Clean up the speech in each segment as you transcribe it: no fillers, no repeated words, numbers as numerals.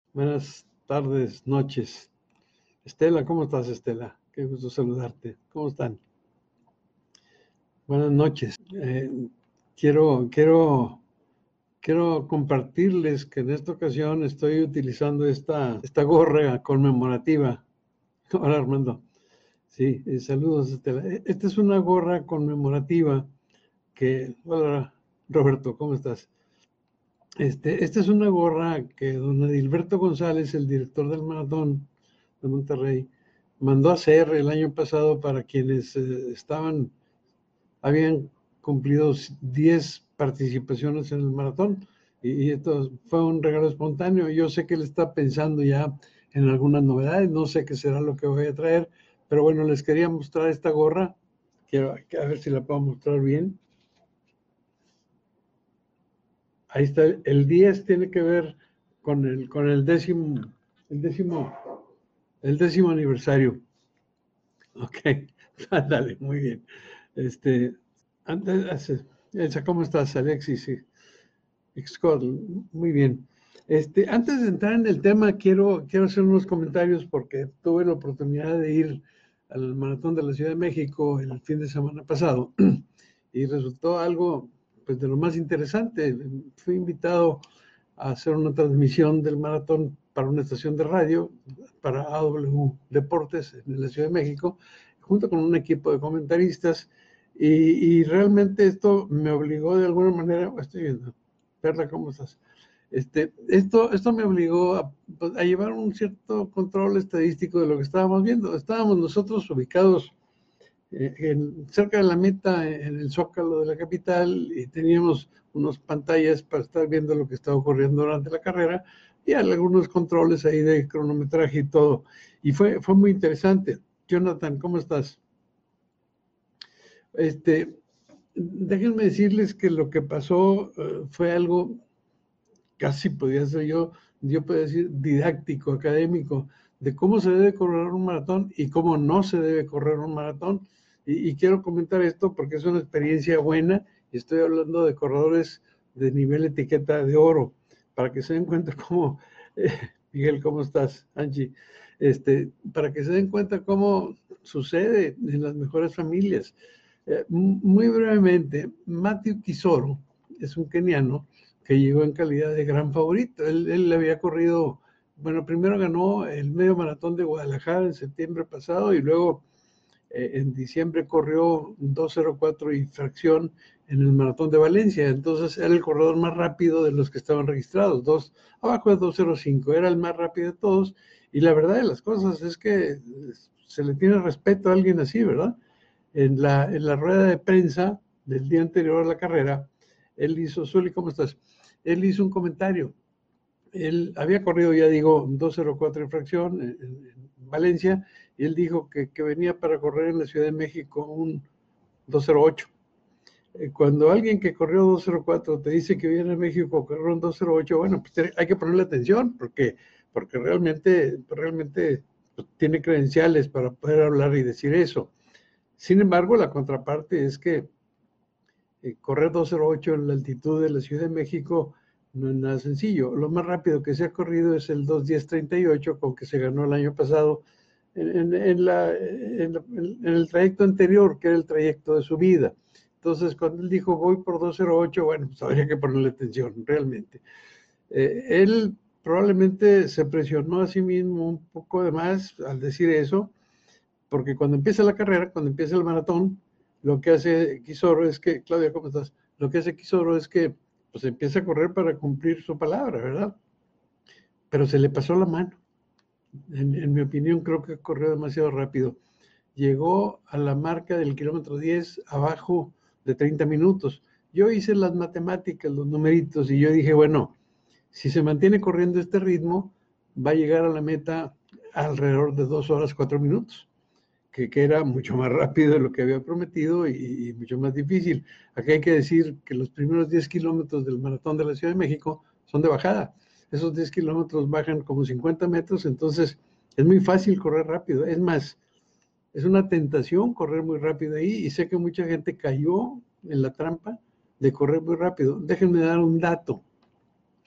Buenas tardes, noches. Estela, ¿cómo estás, Estela? Qué gusto saludarte. ¿Cómo están? Buenas noches. Quiero compartirles que en esta ocasión estoy utilizando esta gorra conmemorativa. Hola, Armando. Sí, saludos, Estela. Esta es una gorra conmemorativa Hola, Roberto, ¿cómo estás? Esta es una gorra que don Edilberto González, el director del Maratón de Monterrey, mandó a hacer el año pasado para quienes habían cumplido 10 participaciones en el maratón. Y esto fue un regalo espontáneo. Yo sé que él está pensando ya en algunas novedades, no sé qué será lo que voy a traer, pero bueno, les quería mostrar esta gorra. Quiero a ver si la puedo mostrar bien. Ahí está, el 10 tiene que ver con el décimo, el décimo aniversario. Ok, dale, muy bien. Antes, ¿cómo estás, Alexis? Sí, Scott, muy bien. Antes de entrar en el tema, quiero hacer unos comentarios porque tuve la oportunidad de ir al Maratón de la Ciudad de México el fin de semana pasado y resultó algo pues, de lo más interesante. Fui invitado a hacer una transmisión del maratón para una estación de radio, para AW Deportes en la Ciudad de México, junto con un equipo de comentaristas. Y realmente esto me obligó de alguna manera, estoy viendo, Perla, ¿cómo estás? Esto me obligó a llevar un cierto control estadístico de lo que estábamos viendo. Estábamos nosotros ubicados cerca de la meta, en el Zócalo de la capital, y teníamos unas pantallas para estar viendo lo que estaba ocurriendo durante la carrera y algunos controles ahí de cronometraje y todo. Y fue muy interesante. Jonathan, ¿cómo estás? Déjenme decirles que lo que pasó fue algo casi podía ser yo podría decir didáctico, académico, de cómo se debe correr un maratón y cómo no se debe correr un maratón. Y quiero comentar esto porque es una experiencia buena y estoy hablando de corredores de nivel etiqueta de oro, para que se den cuenta cómo, Miguel, ¿cómo estás? Angie, para que se den cuenta cómo sucede en las mejores familias. Muy brevemente, Matthew Kisoro es un keniano que llegó en calidad de gran favorito. Él había corrido, bueno, primero ganó el medio maratón de Guadalajara en septiembre pasado y luego en diciembre corrió 2:04 y fracción en el maratón de Valencia. Entonces era el corredor más rápido de los que estaban registrados, abajo de 2:05, era el más rápido de todos. Y la verdad de las cosas es que se le tiene respeto a alguien así, ¿verdad? En la rueda de prensa del día anterior a la carrera, él hizo, Zuli, ¿cómo estás? Él hizo un comentario. Él había corrido, ya digo, 2:04 en fracción en Valencia, y él dijo que venía para correr en la Ciudad de México un 2:08. Cuando alguien que corrió 2:04 te dice que viene a México a correr un 2:08, bueno, pues hay que ponerle atención porque realmente pues, tiene credenciales para poder hablar y decir eso. Sin embargo, la contraparte es que correr 2:08 en la altitud de la Ciudad de México no es nada sencillo. Lo más rápido que se ha corrido es el 2:10:38, con que se ganó el año pasado en el trayecto anterior, que era el trayecto de subida. Entonces, cuando él dijo voy por 2:08, bueno, pues habría que ponerle atención, realmente. Él probablemente se presionó a sí mismo un poco de más al decir eso, porque cuando empieza la carrera, cuando empieza el maratón, lo que hace Kisoro es que, Claudia, ¿cómo estás? Lo que hace Kisoro es que pues empieza a correr para cumplir su palabra, ¿verdad? Pero se le pasó la mano. En mi opinión, creo que corrió demasiado rápido. Llegó a la marca del kilómetro 10 abajo de 30 minutos. Yo hice las matemáticas, los numeritos, y yo dije, bueno, si se mantiene corriendo este ritmo, va a llegar a la meta alrededor de 2 horas 4 minutos. Que era mucho más rápido de lo que había prometido y mucho más difícil. Aquí hay que decir que los primeros 10 kilómetros del maratón de la Ciudad de México son de bajada. Esos 10 kilómetros bajan como 50 metros, entonces es muy fácil correr rápido. Es más, es una tentación correr muy rápido ahí y sé que mucha gente cayó en la trampa de correr muy rápido. Déjenme dar un dato.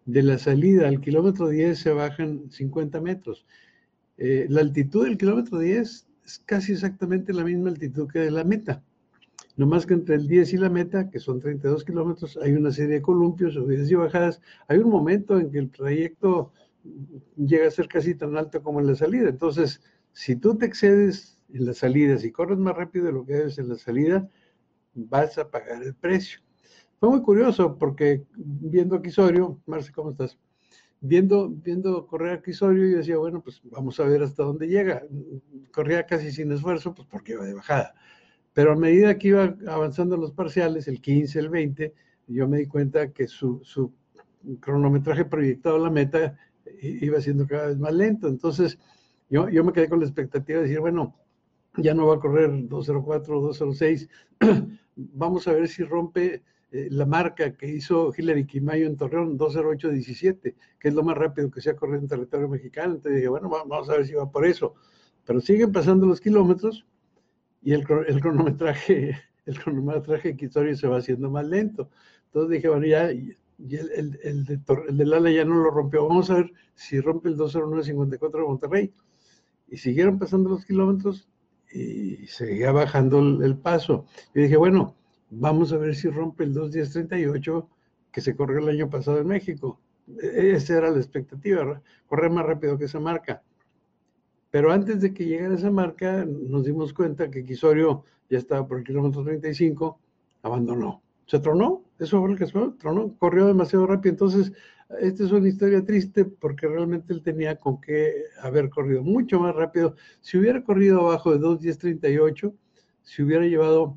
de la salida al kilómetro 10 se bajan 50 metros. La altitud del kilómetro 10 es casi exactamente la misma altitud que de la meta. No más que entre el 10 y la meta, que son 32 kilómetros, hay una serie de columpios, subidas y bajadas. Hay un momento en que el trayecto llega a ser casi tan alto como en la salida. Entonces, si tú te excedes en la salida, si corres más rápido de lo que debes en la salida, vas a pagar el precio. Fue muy curioso porque viendo a Quisorio, Marce, ¿cómo estás? Viendo correr a Quisorio, yo decía, bueno, pues vamos a ver hasta dónde llega. Corría casi sin esfuerzo, pues porque iba de bajada. Pero a medida que iba avanzando los parciales, el 15, el 20, yo me di cuenta que su cronometraje proyectado a la meta iba siendo cada vez más lento. Entonces, yo me quedé con la expectativa de decir, bueno, ya no va a correr 204, 206. Vamos a ver si rompe la marca que hizo Hillary Quimayo en Torreón, 208.17, que es lo más rápido que se ha corrido en territorio mexicano. Entonces dije, bueno, vamos a ver si va por eso. Pero siguen pasando los kilómetros y el cronometraje de Quisorio se va haciendo más lento. Entonces dije, bueno, ya el de Lala ya no lo rompió. Vamos a ver si rompe el 209.54 de Monterrey. Y siguieron pasando los kilómetros y seguía bajando el paso. Yo dije, bueno, vamos a ver si rompe el 2:10.38 que se corrió el año pasado en México. Esa era la expectativa, correr más rápido que esa marca. Pero antes de que llegara esa marca, nos dimos cuenta que Quisorio ya estaba por el kilómetro 35, abandonó. Se tronó, eso fue lo que fue, tronó, corrió demasiado rápido. Entonces, esta es una historia triste porque realmente él tenía con qué haber corrido mucho más rápido. Si hubiera corrido abajo de 2:10.38, se hubiera llevado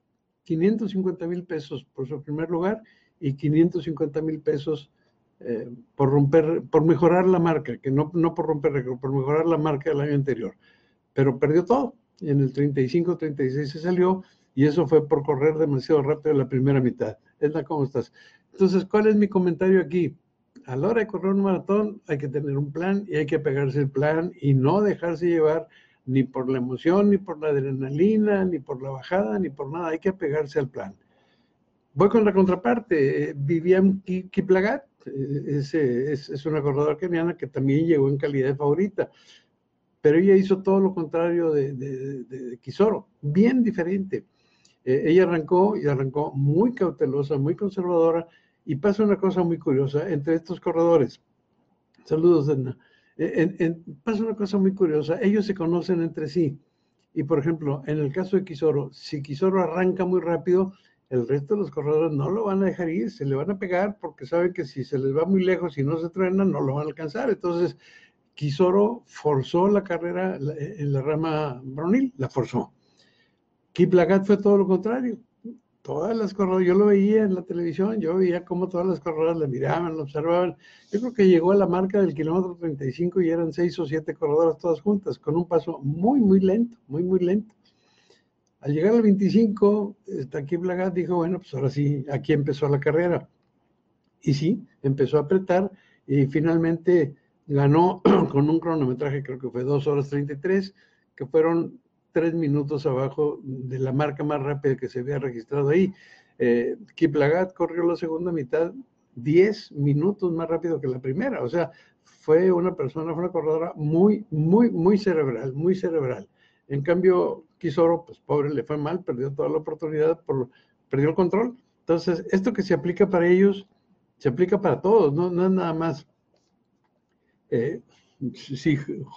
550,000 pesos por su primer lugar y 550,000 pesos por mejorar la marca, que no por romper récord, por mejorar la marca del año anterior. Pero perdió todo. En el 35, 36 se salió y eso fue por correr demasiado rápido la primera mitad. Edna, ¿cómo estás? Entonces, ¿cuál es mi comentario aquí? A la hora de correr un maratón hay que tener un plan y hay que pegarse el plan y no dejarse llevar ni por la emoción, ni por la adrenalina, ni por la bajada, ni por nada. Hay que pegarse al plan. Voy con la contraparte. Vivian Kiplagat es una corredora keniana que también llegó en calidad de favorita, pero ella hizo todo lo contrario de Kisoro, bien diferente. Ella arrancó muy cautelosa, muy conservadora, y pasa una cosa muy curiosa entre estos corredores. Saludos, Edna. Pasa una cosa muy curiosa, ellos se conocen entre sí. Y por ejemplo, en el caso de Kisoro, si Kisoro arranca muy rápido, el resto de los corredores no lo van a dejar ir, se le van a pegar porque saben que si se les va muy lejos y no se truenan, no lo van a alcanzar. Entonces, Kisoro forzó la carrera en la rama varonil, la forzó. Kiplagat fue todo lo contrario. Todas las corredoras, yo lo veía en la televisión, yo veía cómo todas las corredoras le miraban, lo observaban. Yo creo que llegó a la marca del kilómetro 35 y eran 6 o 7 corredoras todas juntas, con un paso muy, muy lento, muy, muy lento. Al llegar al 25, Kiplagat dijo, bueno, pues ahora sí, aquí empezó la carrera. Y sí, empezó a apretar y finalmente ganó con un cronometraje, creo que fue 2 horas 33, que fueron 3 minutos abajo de la marca más rápida que se había registrado ahí. Kiplagat corrió la segunda mitad 10 minutos más rápido que la primera, o sea, fue una corredora muy, muy, muy cerebral, muy cerebral. En cambio, Kisoro, pues pobre, le fue mal, perdió toda la oportunidad, perdió el control. Entonces, esto que se aplica para ellos, se aplica para todos, no es nada más. Sí,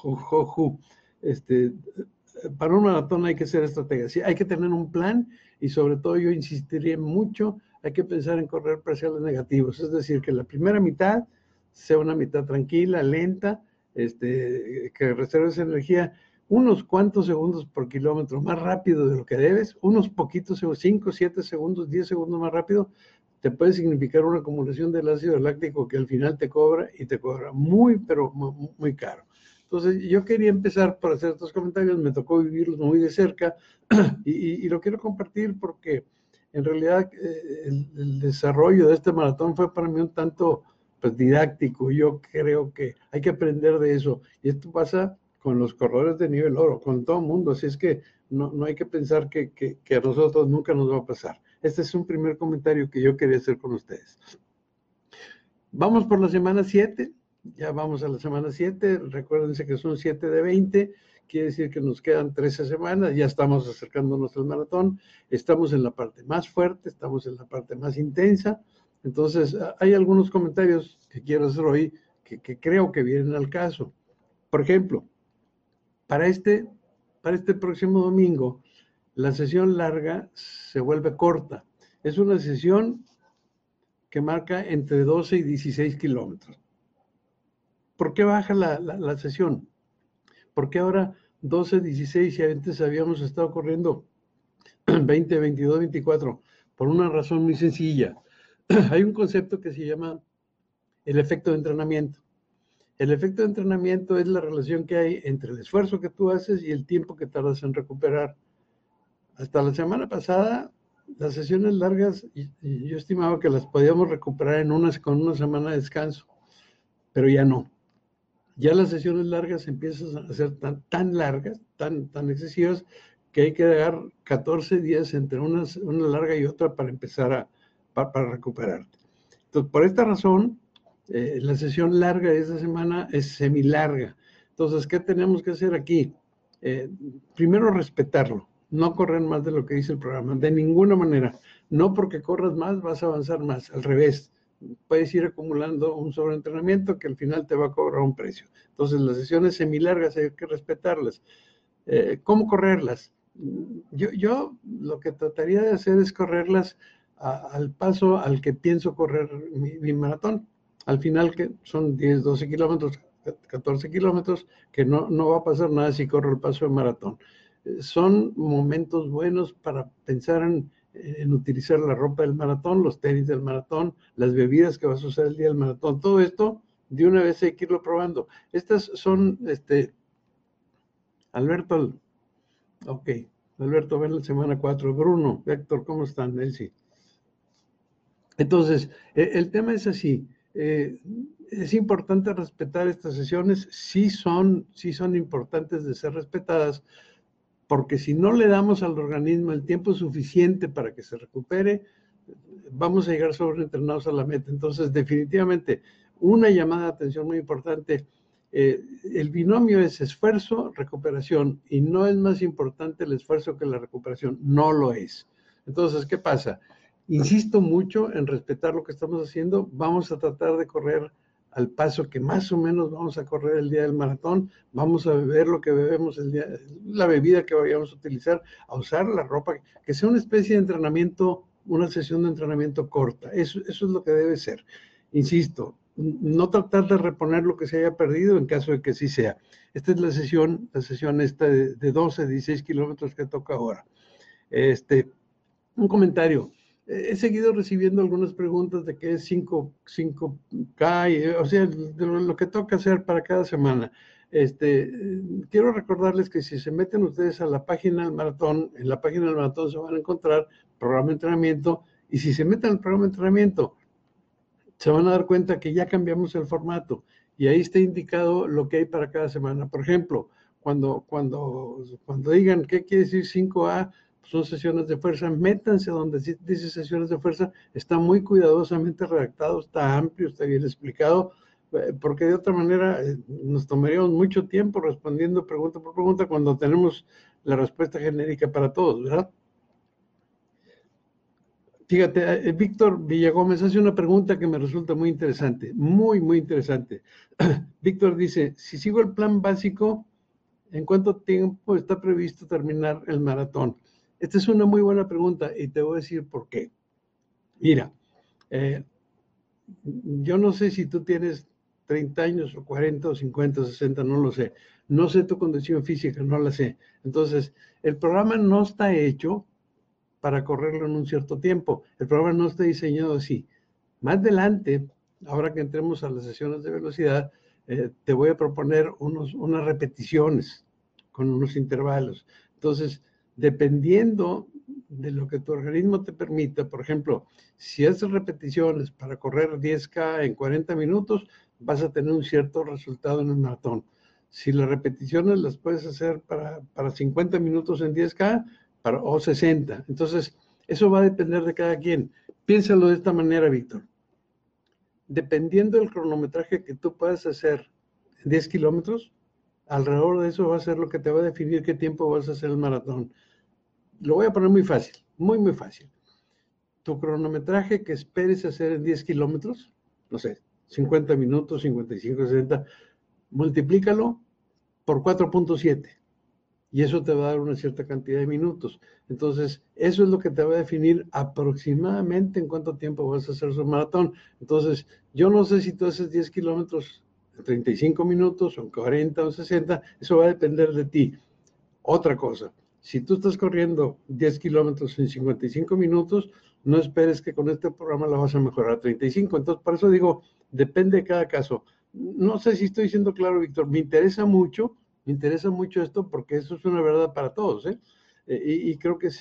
para un maratón hay que ser estratega, sí, hay que tener un plan y sobre todo yo insistiría mucho, hay que pensar en correr parciales negativos, es decir, que la primera mitad sea una mitad tranquila, lenta, que reserves energía unos cuantos segundos por kilómetro más rápido de lo que debes, unos poquitos, 5, 7 segundos, 10 segundos más rápido, te puede significar una acumulación del ácido láctico que al final te cobra y te cobra muy, pero muy caro. Entonces, yo quería empezar por hacer estos comentarios, me tocó vivirlos muy de cerca y lo quiero compartir porque en realidad el desarrollo de este maratón fue para mí un tanto pues, didáctico. Yo creo que hay que aprender de eso. Y esto pasa con los corredores de nivel oro, con todo el mundo. Así es que no hay que pensar que a nosotros nunca nos va a pasar. Este es un primer comentario que yo quería hacer con ustedes. Vamos por la semana 7, ya vamos a la semana 7, recuérdense que son 7 de 20, quiere decir que nos quedan 13 semanas, ya estamos acercándonos al maratón, estamos en la parte más fuerte, estamos en la parte más intensa. Entonces, hay algunos comentarios que quiero hacer hoy que creo que vienen al caso. Por ejemplo, para este próximo domingo, la sesión larga se vuelve corta. Es una sesión que marca entre 12 y 16 kilómetros. ¿Por qué baja la sesión? ¿Por qué ahora 12, 16 y antes habíamos estado corriendo 20, 22, 24? Por una razón muy sencilla. Hay un concepto que se llama el efecto de entrenamiento. El efecto de entrenamiento es la relación que hay entre el esfuerzo que tú haces y el tiempo que tardas en recuperar. Hasta la semana pasada, las sesiones largas, yo estimaba que las podíamos recuperar con una semana de descanso, pero ya no. Ya las sesiones largas empiezan a ser tan largas, tan excesivas, que hay que dar 14 días entre una larga y otra para empezar para recuperarte. Entonces, por esta razón, la sesión larga de esta semana es semilarga. Entonces, ¿qué tenemos que hacer aquí? Primero, respetarlo, no correr más de lo que dice el programa, de ninguna manera. No porque corras más vas a avanzar más, al revés. Puedes ir acumulando un sobreentrenamiento que al final te va a cobrar un precio. Entonces, las sesiones semilargas hay que respetarlas. ¿Cómo correrlas? Yo lo que trataría de hacer es correrlas al paso al que pienso correr mi maratón. Al final, que son 10, 12 kilómetros, 14 kilómetros, que no va a pasar nada si corro el paso de maratón. Son momentos buenos para pensar en utilizar la ropa del maratón, los tenis del maratón, las bebidas que vas a usar el día del maratón. Todo esto, de una vez hay que irlo probando. Estas son, Alberto, ok, Alberto va en la semana 4. Bruno, Héctor, ¿cómo están? Elsie. Entonces, el tema es así. Es importante respetar estas sesiones, sí son importantes de ser respetadas, porque si no le damos al organismo el tiempo suficiente para que se recupere, vamos a llegar sobreentrenados a la meta. Entonces, definitivamente, una llamada de atención muy importante, el binomio es esfuerzo, recuperación, y no es más importante el esfuerzo que la recuperación, no lo es. Entonces, ¿qué pasa? Insisto mucho en respetar lo que estamos haciendo, vamos a tratar de correr al paso que más o menos vamos a correr el día del maratón, vamos a beber lo que bebemos el día, la bebida que vayamos a utilizar, a usar la ropa, que sea una especie de entrenamiento, una sesión de entrenamiento corta, eso es lo que debe ser. Insisto, no tratar de reponer lo que se haya perdido en caso de que sí sea. Esta es la sesión esta de 12, 16 kilómetros que toca ahora. Un comentario. He seguido recibiendo algunas preguntas de qué es 5K, o sea, de lo que toca hacer para cada semana. Quiero recordarles que si se meten ustedes a la página del maratón, en la página del maratón se van a encontrar programa de entrenamiento, y si se meten al programa de entrenamiento, se van a dar cuenta que ya cambiamos el formato, y ahí está indicado lo que hay para cada semana. Por ejemplo, cuando digan qué quiere decir 5A, son sesiones de fuerza, métanse donde dice sesiones de fuerza, está muy cuidadosamente redactado, está amplio, está bien explicado, porque de otra manera nos tomaríamos mucho tiempo respondiendo pregunta por pregunta cuando tenemos la respuesta genérica para todos, ¿verdad? Fíjate, Víctor Villagómez hace una pregunta que me resulta muy interesante, muy interesante. Víctor dice, si sigo el plan básico, ¿en cuánto tiempo está previsto terminar el maratón? Esta es una muy buena pregunta y te voy a decir por qué. Mira, yo no sé si tú tienes 30 años o 40 o 50 o 60, no lo sé. No sé tu condición física, no la sé. Entonces, el programa no está hecho para correrlo en un cierto tiempo. El programa no está diseñado así. Más adelante, ahora que entremos a las sesiones de velocidad, te voy a proponer unas repeticiones con unos intervalos. Entonces, dependiendo de lo que tu organismo te permita, por ejemplo, si haces repeticiones para correr 10K en 40 minutos, vas a tener un cierto resultado en el maratón. Si las repeticiones las puedes hacer para 50 minutos en 10K o 60, entonces eso va a depender de cada quien. Piénsalo de esta manera, Víctor. dependiendo del cronometraje que tú puedas hacer en 10 kilómetros, alrededor de eso va a ser lo que te va a definir qué tiempo vas a hacer el maratón. Lo voy a poner muy fácil, muy, muy fácil. Tu cronometraje que esperes hacer en 10 kilómetros, no sé, 50 minutos, 55, 60, multiplícalo por 4.7 y eso te va a dar una cierta cantidad de minutos. Entonces, eso es lo que te va a definir aproximadamente en cuánto tiempo vas a hacer su maratón. Entonces, yo no sé si tú haces 10 kilómetros en 35 minutos, o en 40 o 60, eso va a depender de ti. Otra cosa, si tú estás corriendo 10 kilómetros en 55 minutos, no esperes que con este programa la vas a mejorar a 35. Entonces, por eso digo, depende de cada caso. No sé si estoy siendo claro, Víctor, me interesa mucho esto porque eso es una verdad para todos, ¿eh? Y creo que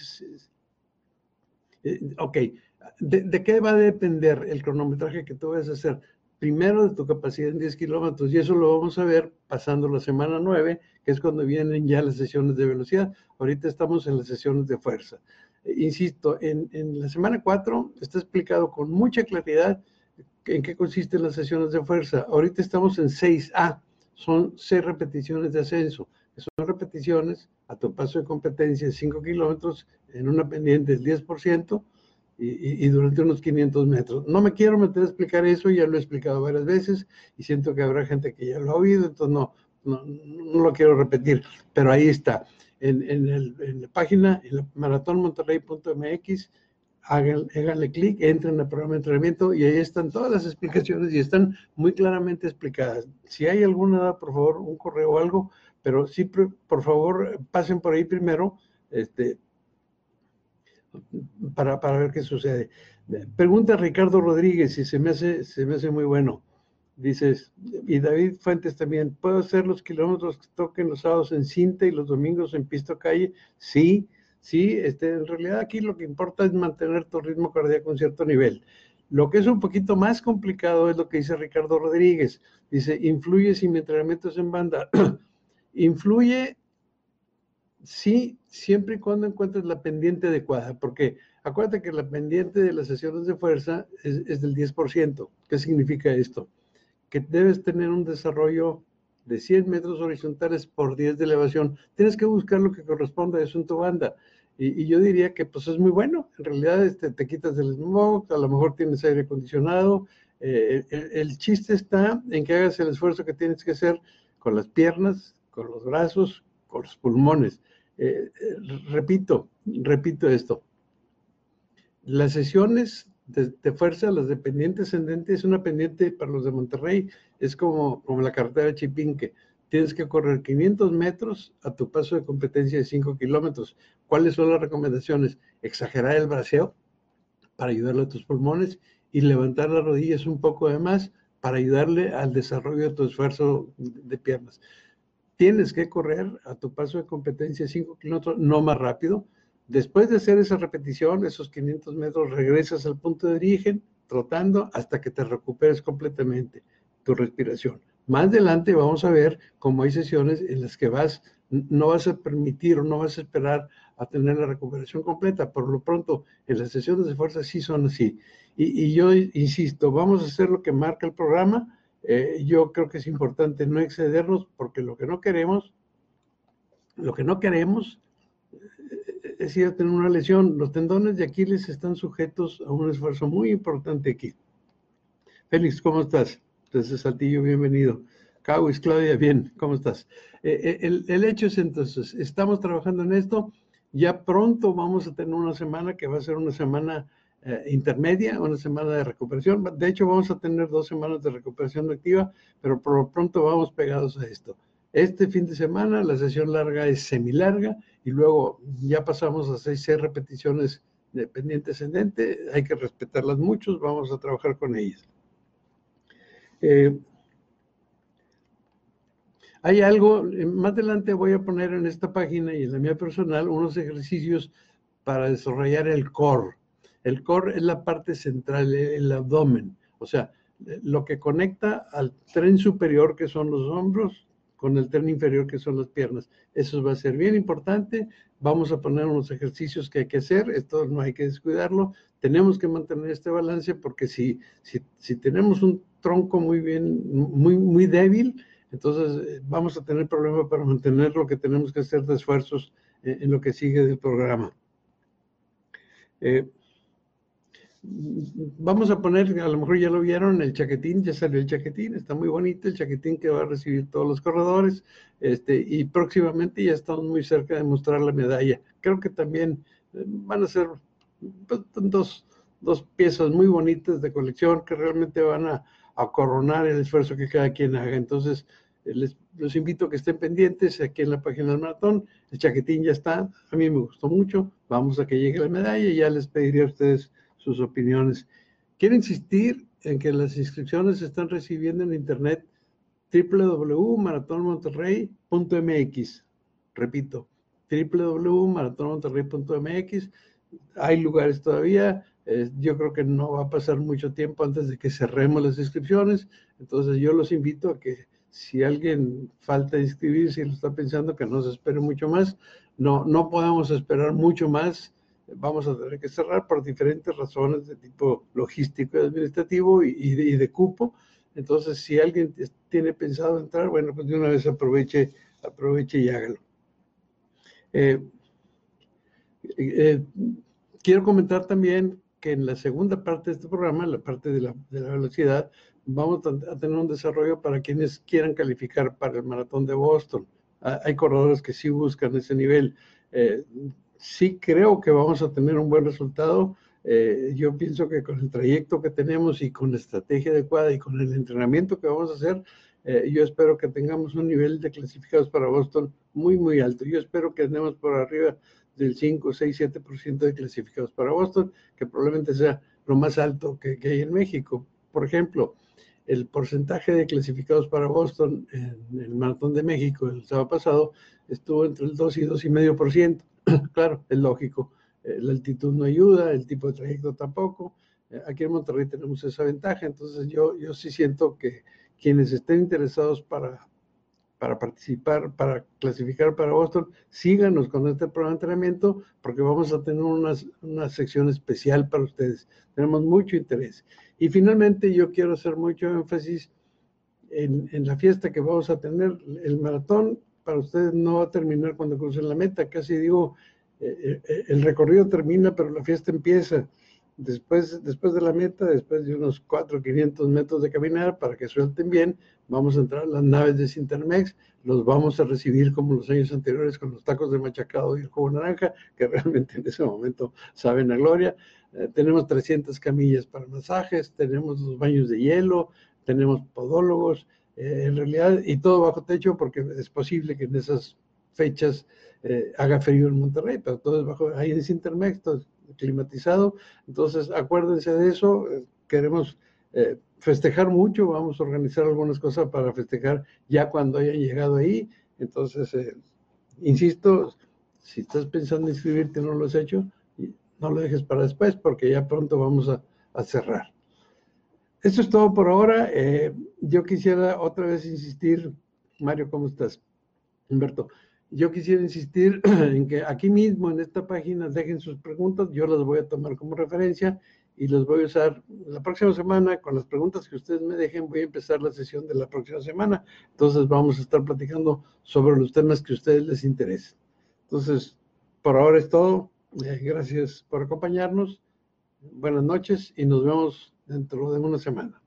ok, ¿de qué va a depender el cronometraje que tú vayas a hacer? Primero de tu capacidad en 10 kilómetros, y eso lo vamos a ver pasando la semana 9, que es cuando vienen ya las sesiones de velocidad. Ahorita estamos en las sesiones de fuerza. Insisto, en la semana 4 está explicado con mucha claridad en qué consisten las sesiones de fuerza. Ahorita estamos en 6A, son 6 repeticiones de ascenso. Son repeticiones a tu paso de competencia de 5 kilómetros en una pendiente del 10% y durante unos 500 metros. No me quiero meter a explicar eso, ya lo he explicado varias veces y siento que habrá gente que ya lo ha oído, entonces no lo quiero repetir, pero ahí está. En la página, en la maratonmonterrey.mx, háganle clic, entren al programa de entrenamiento y ahí están todas las explicaciones y están muy claramente explicadas. Si hay alguna duda, por favor, un correo o algo, pero sí, por favor, pasen por ahí primero, para ver qué sucede. Pregunta Ricardo Rodríguez y se me hace muy bueno. Dices, y David Fuentes también, ¿puedo hacer los kilómetros que toquen los sábados en cinta y los domingos en pista o calle? Sí, sí, en realidad aquí lo que importa es mantener tu ritmo cardíaco a un cierto nivel. Lo que es un poquito más complicado es lo que dice Ricardo Rodríguez. Dice, ¿influye si mi entrenamiento es en banda? Influye, sí, siempre y cuando encuentres la pendiente adecuada, porque acuérdate que la pendiente de las sesiones de fuerza es del 10%. ¿Qué significa esto? Que debes tener un desarrollo de 100 metros horizontales por 10 de elevación. Tienes que buscar lo que corresponde a eso en tu banda. Y yo diría que pues es muy bueno. En realidad te quitas del smog, a lo mejor tienes aire acondicionado. El chiste está en que hagas el esfuerzo que tienes que hacer con las piernas, con los brazos, con los pulmones. Repito esto. Las sesiones de fuerza, las de pendiente ascendente, es una pendiente para los de Monterrey, es como la carretera de Chipinque. Tienes que correr 500 metros a tu paso de competencia de 5 kilómetros. ¿Cuáles son las recomendaciones? Exagerar el braceo para ayudarle a tus pulmones y levantar las rodillas un poco de más para ayudarle al desarrollo de tu esfuerzo de piernas. Tienes que correr a tu paso de competencia 5 kilómetros, no más rápido. Después de hacer esa repetición, esos 500 metros, regresas al punto de origen, trotando hasta que te recuperes completamente tu respiración. Más adelante vamos a ver cómo hay sesiones en las que no vas a permitir o no vas a esperar a tener la recuperación completa. Por lo pronto, en las sesiones de fuerza sí son así. Y yo insisto, vamos a hacer lo que marca el programa. Yo creo que es importante no excedernos porque lo que no queremos es ir a tener una lesión. Los tendones de Aquiles están sujetos a un esfuerzo muy importante aquí. Félix, ¿cómo estás? Entonces, Saltillo, bienvenido. Cauis, Claudia, bien, ¿cómo estás? El hecho es entonces, estamos trabajando en esto, ya pronto vamos a tener una semana que va a ser una semana intermedia, una semana de recuperación. De hecho, vamos a tener 2 semanas de recuperación activa, pero por lo pronto vamos pegados a esto. Este fin de semana la sesión larga es semilarga y luego ya pasamos a 6 repeticiones de pendiente ascendente, hay que respetarlas mucho, vamos a trabajar con ellas. Hay algo, más adelante voy a poner en esta página y en la mía personal unos ejercicios para desarrollar el core. El core es la parte central, el abdomen, o sea, lo que conecta al tren superior, que son los hombros, con el tren inferior, que son las piernas. Eso va a ser bien importante. Vamos a poner unos ejercicios que hay que hacer. Esto no hay que descuidarlo. Tenemos que mantener este balance, porque si tenemos un tronco muy débil, entonces vamos a tener problemas para mantener lo que tenemos que hacer de esfuerzos en lo que sigue del programa. Vamos a poner, a lo mejor ya lo vieron, el chaquetín, ya salió el chaquetín, está muy bonito el chaquetín que va a recibir todos los corredores, y próximamente ya estamos muy cerca de mostrar la medalla. Creo que también van a ser pues, dos piezas muy bonitas de colección que realmente van a coronar el esfuerzo que cada quien haga. Entonces, los invito a que estén pendientes aquí en la página del maratón. El chaquetín ya está, a mí me gustó mucho, vamos a que llegue la medalla y ya les pediré a ustedes sus opiniones. Quiero insistir en que las inscripciones se están recibiendo en internet, www.maratonmonterrey.mx. Repito, www.maratonmonterrey.mx. Hay lugares todavía. Yo creo que no va a pasar mucho tiempo antes de que cerremos las inscripciones. Entonces yo los invito a que, si alguien falta inscribirse y lo está pensando, que no se espere mucho más. No podemos esperar mucho más. Vamos a tener que cerrar por diferentes razones de tipo logístico y administrativo y de cupo. Entonces, si alguien tiene pensado entrar, bueno, pues de una vez aproveche y hágalo. Quiero comentar también que en la segunda parte de este programa, la parte de la velocidad, vamos a tener un desarrollo para quienes quieran calificar para el maratón de Boston. Hay corredores que sí buscan ese nivel. Sí creo que vamos a tener un buen resultado. Yo pienso que con el trayecto que tenemos y con la estrategia adecuada y con el entrenamiento que vamos a hacer, yo espero que tengamos un nivel de clasificados para Boston muy alto. Yo espero que andemos por arriba del 5, 6, 7% de clasificados para Boston, que probablemente sea lo más alto que hay en México. Por ejemplo, el porcentaje de clasificados para Boston en el Maratón de México el sábado pasado estuvo entre el 2 y 2,5%. Claro, es lógico. La altitud no ayuda, el tipo de trayecto tampoco. Aquí en Monterrey tenemos esa ventaja. Entonces yo sí siento que quienes estén interesados para participar, para clasificar para Boston, síganos con este programa de entrenamiento, porque vamos a tener una sección especial para ustedes. Tenemos mucho interés. Y finalmente yo quiero hacer mucho énfasis en la fiesta que vamos a tener. El maratón para ustedes no va a terminar cuando crucen la meta. Casi digo, el recorrido termina, pero la fiesta empieza. Después de la meta, después de unos 400-500 metros de caminar, para que suelten bien, vamos a entrar a las naves de Sintermex. Los vamos a recibir como los años anteriores, con los tacos de machacado y el jugo naranja, que realmente en ese momento saben a gloria. Tenemos 300 camillas para masajes, tenemos los baños de hielo, tenemos podólogos, en realidad, y todo bajo techo, porque es posible que en esas fechas haga frío en Monterrey, pero todo es bajo, ahí en Sintermex, todo es climatizado. Entonces acuérdense de eso. Queremos festejar mucho, vamos a organizar algunas cosas para festejar ya cuando hayan llegado ahí. Entonces, insisto, si estás pensando en inscribirte y no lo has hecho, no lo dejes para después, porque ya pronto vamos a cerrar. Esto es todo por ahora. Yo quisiera otra vez insistir, Mario, ¿cómo estás? Humberto, yo quisiera insistir en que aquí mismo en esta página dejen sus preguntas. Yo las voy a tomar como referencia y las voy a usar la próxima semana. Con las preguntas que ustedes me dejen, voy a empezar la sesión de la próxima semana. Entonces vamos a estar platicando sobre los temas que a ustedes les interesen. Entonces, por ahora es todo. Gracias por acompañarnos. Buenas noches y nos vemos dentro de una semana.